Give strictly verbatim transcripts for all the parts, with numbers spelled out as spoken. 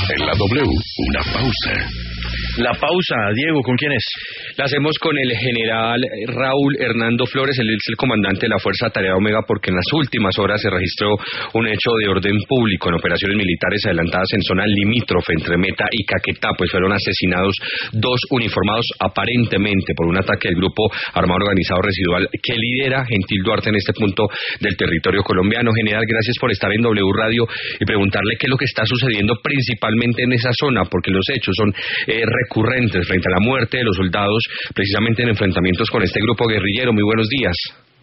En la W, una pausa. La pausa, Diego, ¿con quién es? La hacemos con el general Raúl Hernando Flores, él es el comandante de la Fuerza Tarea Omega, porque en las últimas horas se registró un hecho de orden público en operaciones militares adelantadas en zona limítrofe entre Meta y Caquetá, pues fueron asesinados dos uniformados aparentemente por un ataque del grupo armado organizado residual que lidera Gentil Duarte en este punto del territorio colombiano. General, gracias por estar en W Radio y preguntarle qué es lo que está sucediendo principalmente en esa zona, porque los hechos son eh, recurrentes frente a la muerte de los soldados, precisamente en enfrentamientos con este grupo guerrillero. Muy buenos días.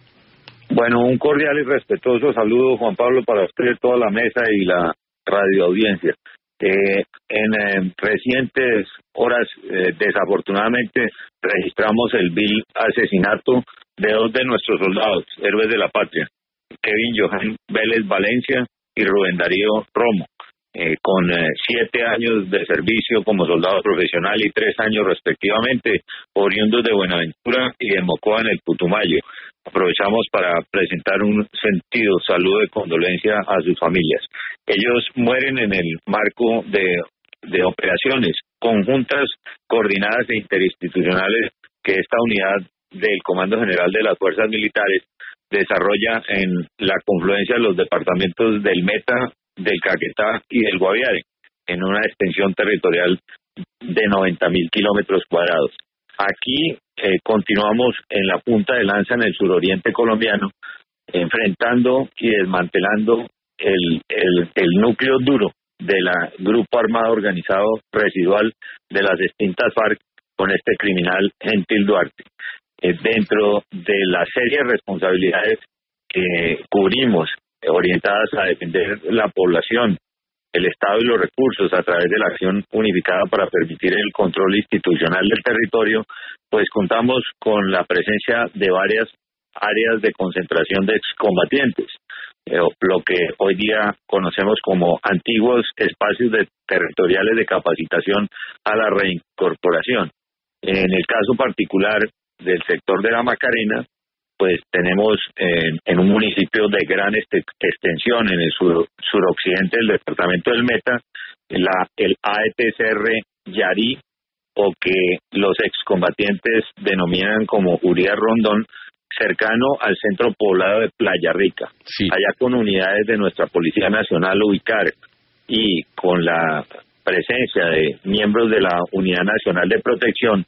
Bueno, un cordial y respetuoso saludo, Juan Pablo, para usted, toda la mesa y la radioaudiencia. Eh, en eh, recientes horas, eh, desafortunadamente, registramos el vil asesinato de dos de nuestros soldados, héroes de la patria, Kevin Johan Vélez Valencia y Rubén Darío Romo. Eh, con eh, siete años de servicio como soldado profesional y tres años respectivamente, oriundos de Buenaventura y de Mocoa en el Putumayo. Aprovechamos para presentar un sentido saludo de condolencia a sus familias. Ellos mueren en el marco de, de operaciones conjuntas, coordinadas e interinstitucionales que esta unidad del Comando General de las Fuerzas Militares desarrolla en la confluencia de los departamentos del Meta, del Caquetá y del Guaviare, en una extensión territorial de noventa mil kilómetros cuadrados. Aquí eh, continuamos en la punta de lanza en el suroriente colombiano, enfrentando y desmantelando el, el, el núcleo duro del grupo armado organizado residual de las extintas FARC con este criminal Gentil Duarte. Eh, dentro de las serias responsabilidades que cubrimos, orientadas a defender la población, el Estado y los recursos a través de la acción unificada para permitir el control institucional del territorio, pues contamos con la presencia de varias áreas de concentración de excombatientes, eh, lo que hoy día conocemos como antiguos espacios de territoriales de capacitación a la reincorporación. En el caso particular del sector de la Macarena, pues tenemos en, en un municipio de gran este, extensión en el sur, suroccidente del departamento del Meta, la, el A E T C R Yarí, o que los excombatientes denominan como Urias Rondón, cercano al centro poblado de Playa Rica. Sí. Allá con unidades de nuestra Policía Nacional ubicar y con la presencia de miembros de la Unidad Nacional de Protección,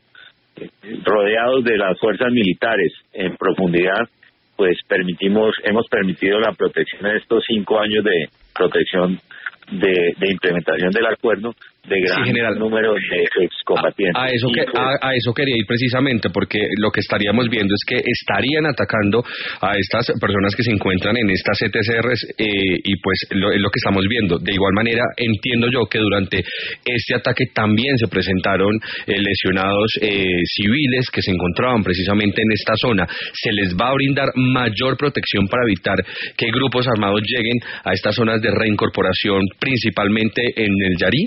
rodeados de las fuerzas militares en profundidad, pues permitimos, hemos permitido la protección en estos cinco años de protección de, de implementación del acuerdo de gran sí, general, número de excombatientes. A, a, eso que, a, a eso quería ir precisamente, porque lo que estaríamos viendo es que estarían atacando a estas personas que se encuentran en estas E T C Rs eh, y pues lo, es lo que estamos viendo. De igual manera, entiendo yo que durante este ataque también se presentaron eh, lesionados eh, civiles que se encontraban precisamente en esta zona. ¿Se les va a brindar mayor protección para evitar que grupos armados lleguen a estas zonas de reincorporación, principalmente en el Yarí?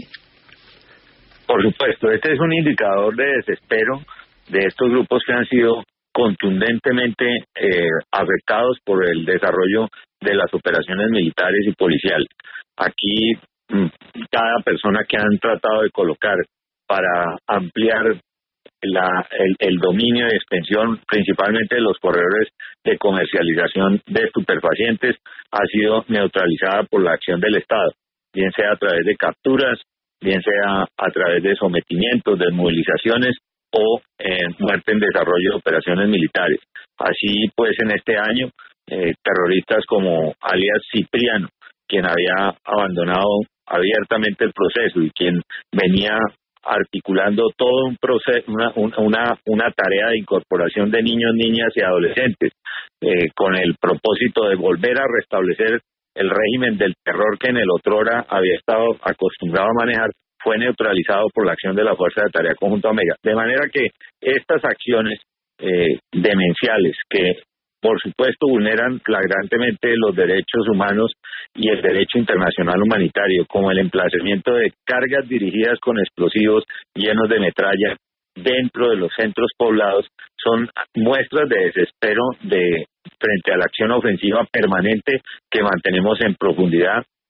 Por supuesto, este es un indicador de desespero de estos grupos que han sido contundentemente eh, afectados por el desarrollo de las operaciones militares y policiales. Aquí, cada persona que han tratado de colocar para ampliar la, el, el dominio de extensión, principalmente de los corredores de comercialización de estupefacientes, ha sido neutralizada por la acción del Estado, bien sea a través de capturas, bien sea a través de sometimientos, desmovilizaciones o eh, muerte en desarrollo de operaciones militares. Así pues, en este año, eh, terroristas como alias Cipriano, quien había abandonado abiertamente el proceso y quien venía articulando todo un proceso, una, una, una tarea de incorporación de niños, niñas y adolescentes, eh, con el propósito de volver a restablecer el régimen del terror que en el otrora había estado acostumbrado a manejar, fue neutralizado por la acción de la Fuerza de Tarea Conjunta Omega. De manera que estas acciones eh, demenciales, que por supuesto vulneran flagrantemente los derechos humanos y el derecho internacional humanitario, como el emplazamiento de cargas dirigidas con explosivos llenos de metralla dentro de los centros poblados, son muestras de desespero de frente a la acción ofensiva permanente que mantenemos en profundidad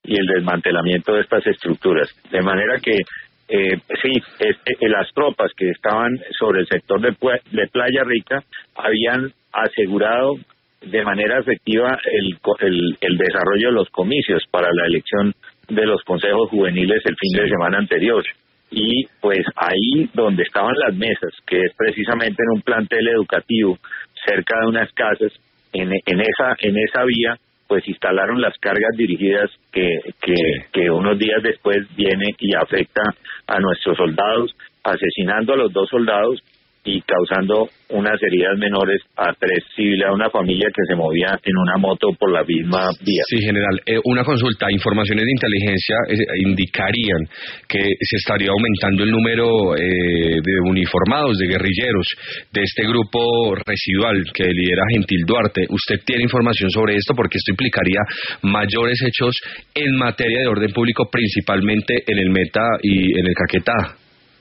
y el desmantelamiento de estas estructuras. De manera que, eh, sí, este, las tropas que estaban sobre el sector de, de Playa Rica habían asegurado de manera efectiva el, el, el desarrollo de los comicios para la elección de los consejos juveniles el fin de semana anterior. Y pues ahí donde estaban las mesas, que es precisamente en un plantel educativo cerca de unas casas, en, en esa en esa vía pues instalaron las cargas dirigidas que, que, que unos días después viene y afecta a nuestros soldados, asesinando a los dos soldados y causando unas heridas menores a tres civiles, a una familia que se movía en una moto por la misma vía. Sí, general. Eh, una consulta. Informaciones de inteligencia eh, indicarían que se estaría aumentando el número eh, de uniformados, de guerrilleros, de este grupo residual que lidera Gentil Duarte. ¿Usted tiene información sobre esto? Porque esto implicaría mayores hechos en materia de orden público, principalmente en el Meta y en el Caquetá.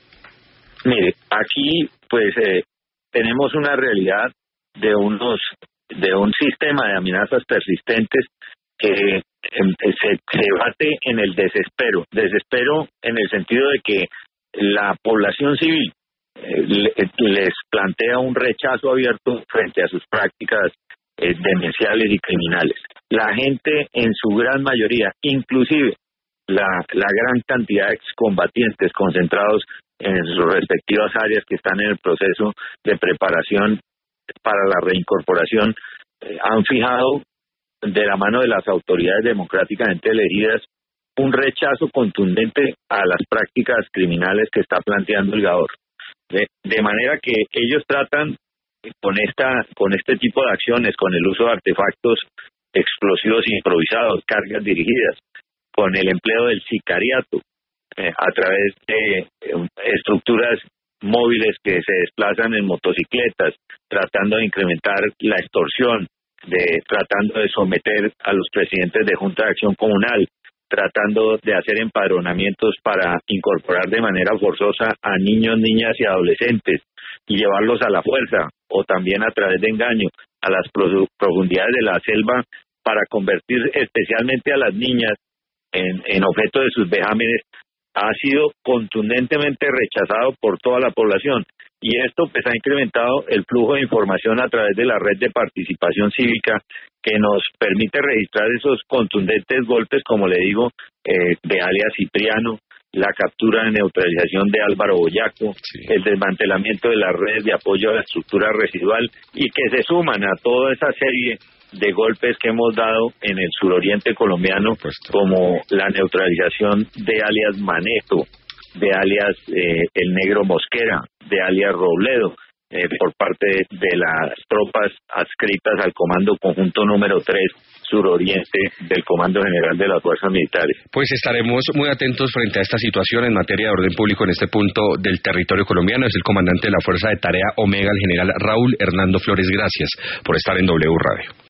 Mire, aquí pues eh, tenemos una realidad de unos de un sistema de amenazas persistentes que eh, se, se bate en el desespero, desespero en el sentido de que la población civil eh, le, les plantea un rechazo abierto frente a sus prácticas eh, demenciales y criminales. La gente en su gran mayoría, inclusive la, la gran cantidad de excombatientes concentrados en sus respectivas áreas que están en el proceso de preparación para la reincorporación, eh, han fijado de la mano de las autoridades democráticamente elegidas un rechazo contundente a las prácticas criminales que está planteando el Gaor. De, de manera que ellos tratan con esta con este tipo de acciones, con el uso de artefactos explosivos improvisados, cargas dirigidas, con el empleo del sicariato, Eh, a través de eh, estructuras móviles que se desplazan en motocicletas, tratando de incrementar la extorsión, de tratando de someter a los presidentes de Junta de Acción Comunal, tratando de hacer empadronamientos para incorporar de manera forzosa a niños, niñas y adolescentes y llevarlos a la fuerza, o también a través de engaño a las profundidades de la selva para convertir especialmente a las niñas en, en objeto de sus vejámenes, ha sido contundentemente rechazado por toda la población, y esto pues ha incrementado el flujo de información a través de la red de participación cívica que nos permite registrar esos contundentes golpes, como le digo, eh, de alias Cipriano, la captura de neutralización de Álvaro Boyaco, sí. El desmantelamiento de las redes de apoyo a la estructura residual, y que se suman a toda esa serie de golpes que hemos dado en el suroriente colombiano, como la neutralización de alias Maneto, de alias eh, El Negro Mosquera, de alias Robledo, eh, por parte de las tropas adscritas al Comando Conjunto número tres suroriente del Comando General de las Fuerzas Militares. Pues estaremos muy atentos frente a esta situación en materia de orden público en este punto del territorio colombiano. Es el comandante de la Fuerza de Tarea Omega, el general Raúl Hernando Flores. Gracias por estar en W Radio.